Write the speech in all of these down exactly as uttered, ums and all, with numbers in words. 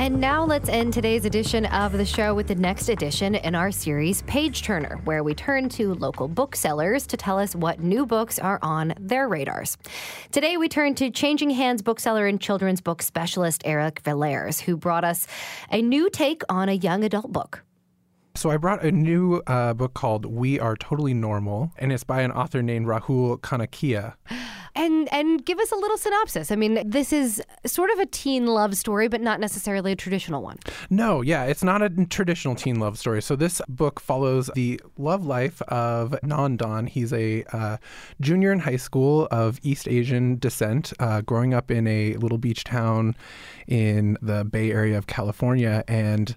And now let's end today's edition of the show with the next edition in our series, Page Turner, where we turn to local booksellers to tell us what new books are on their radars. Today we turn to Changing Hands bookseller and children's book specialist Eric Valairs, who brought us a new take on a young adult book. So I brought a new uh, book called We Are Totally Normal, and it's by an author named Rahul Kanakia. And and give us a little synopsis. I mean, this is sort of a teen love story, but not necessarily a traditional one. No, yeah, it's not a traditional teen love story. So this book follows the love life of Nandan. He's a uh, junior in high school of East Asian descent, uh, growing up in a little beach town in the Bay Area of California, and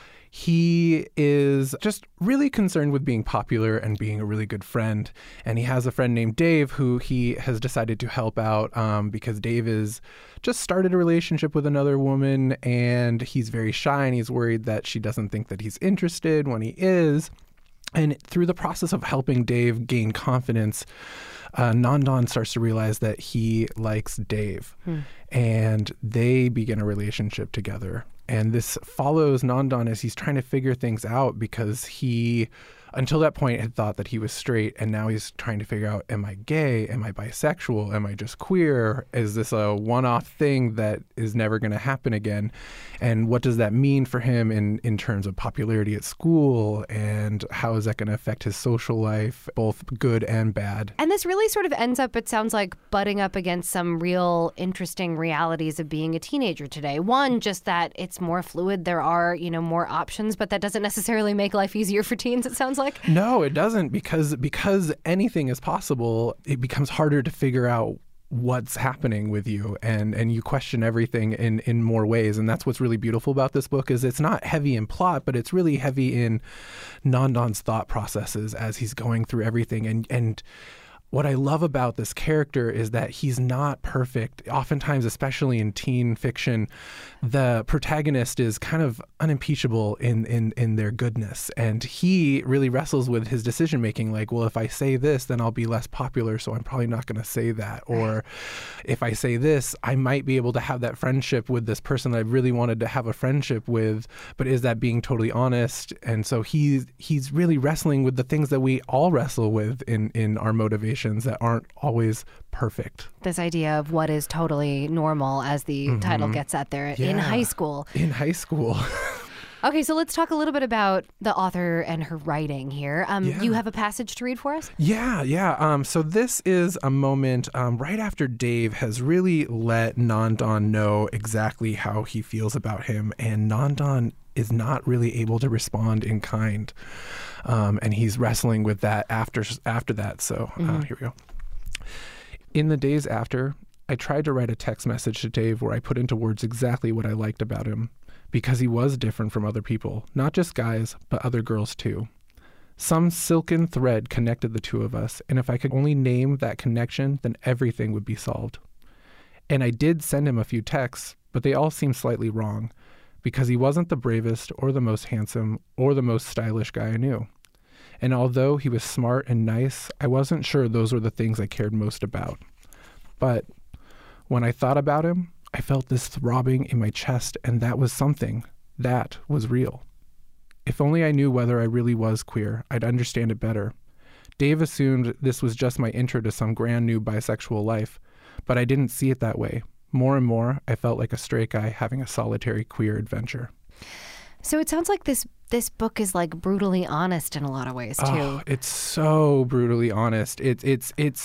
he is just really concerned with being popular and being a really good friend. And he has a friend named Dave who he has decided to help out um, because Dave is just started a relationship with another woman, and he's very shy and he's worried that she doesn't think that he's interested when he is. And through the process of helping Dave gain confidence, uh, Nandan starts to realize that he likes Dave. Hmm. And they begin a relationship together. And this follows Nandan as he's trying to figure things out, because he, until that point, had thought that he was straight. And now he's trying to figure out, am I gay? Am I bisexual? Am I just queer? Is this a one-off thing that is never going to happen again? And what does that mean for him in, in terms of popularity at school? And how is that going to affect his social life, both good and bad? And this really sort of ends up, it sounds like, butting up against some real interesting realities of being a teenager today. One, just that it's more fluid. There are, you know, more options, but that doesn't necessarily make life easier for teens, it sounds like. No, it doesn't, because because anything is possible, it becomes harder to figure out what's happening with you, and and you question everything in in more ways. And that's what's really beautiful about this book, is it's not heavy in plot, but it's really heavy in Nandan's thought processes as he's going through everything. And and what I love about this character is that he's not perfect. Oftentimes, especially in teen fiction, the protagonist is kind of unimpeachable in, in, in their goodness. And he really wrestles with his decision-making, like, well, if I say this, then I'll be less popular, so I'm probably not going to say that. Or if I say this, I might be able to have that friendship with this person that I really wanted to have a friendship with, but is that being totally honest? And so he's, he's really wrestling with the things that we all wrestle with in, in our motivation that aren't always perfect. This idea of what is totally normal, as the mm-hmm. title gets at there, yeah. in high school. In high school. Okay, so let's talk a little bit about the author and her writing here. Um, yeah. You have a passage to read for us? Yeah, yeah. Um, so this is a moment um, right after Dave has really let Nandan know exactly how he feels about him, and Nandan is not really able to respond in kind. Um, and he's wrestling with that after after that. So uh, mm-hmm. here we go. In the days after, I tried to write a text message to Dave where I put into words exactly what I liked about him, because he was different from other people, not just guys, but other girls too. Some silken thread connected the two of us, and if I could only name that connection, then everything would be solved. And I did send him a few texts, but they all seemed slightly wrong, because he wasn't the bravest or the most handsome or the most stylish guy I knew. And although he was smart and nice, I wasn't sure those were the things I cared most about. But when I thought about him, I felt this throbbing in my chest, and that was something. That was real. If only I knew whether I really was queer, I'd understand it better. Dave assumed this was just my intro to some grand new bisexual life, but I didn't see it that way. More and more, I felt like a straight guy having a solitary queer adventure. So it sounds like this this book is like brutally honest in a lot of ways too. Oh, it's so brutally honest. It's it's it's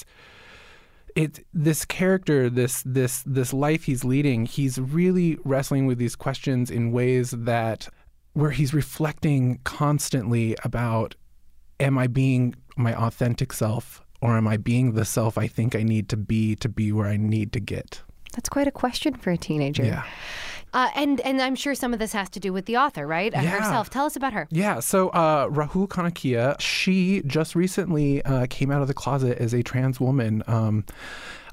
it this character, this this this life he's leading, he's really wrestling with these questions in ways that where he's reflecting constantly about, am I being my authentic self, or am I being the self I think I need to be to be where I need to get? That's quite a question for a teenager. Yeah. Uh, and and I'm sure some of this has to do with the author, right? Uh, yeah. Herself. Tell us about her. Yeah. So uh, Rahul Kanakia, she just recently uh, came out of the closet as a trans woman. Um,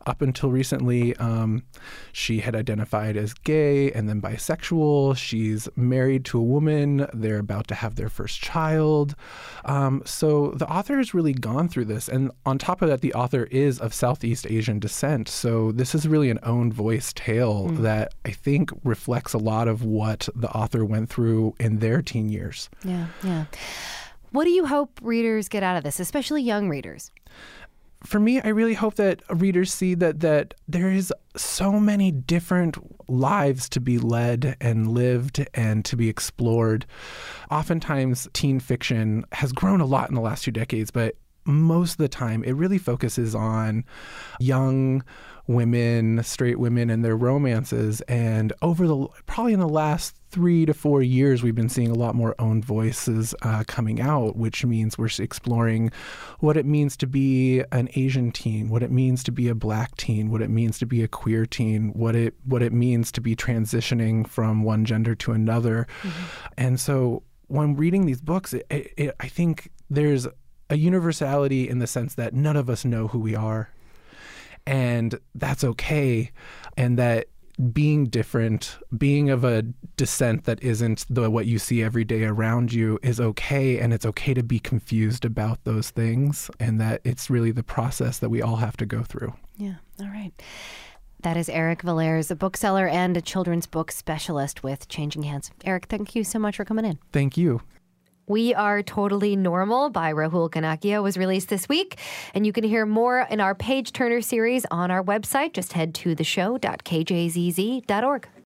Up until recently, um, she had identified as gay and then bisexual. She's married to a woman. They're about to have their first child. Um, so the author has really gone through this. And on top of that, the author is of Southeast Asian descent. So this is really an own voice tale mm. that I think reflects a lot of what the author went through in their teen years. Yeah, yeah. What do you hope readers get out of this, especially young readers? For me, I really hope that readers see that that there is so many different lives to be led and lived and to be explored. Oftentimes, teen fiction has grown a lot in the last two decades, but most of the time, it really focuses on young women, straight women, and their romances. And over the probably in the last three to four years, we've been seeing a lot more own voices uh, coming out, which means we're exploring what it means to be an Asian teen, what it means to be a Black teen, what it means to be a queer teen, what it what it means to be transitioning from one gender to another. Mm-hmm. And so when reading these books, it, it, it, I think there's a universality in the sense that none of us know who we are. And that's okay. And that being different, being of a descent that isn't the what you see every day around you is okay. And it's okay to be confused about those things. And that it's really the process that we all have to go through. Yeah. All right. That is Eric Valers, a bookseller and a children's book specialist with Changing Hands. Eric, thank you so much for coming in. Thank you. We Are Totally Normal by Rahul Kanakya was released this week, and you can hear more in our Page Turner series on our website. Just head to the show dot k j z z dot org.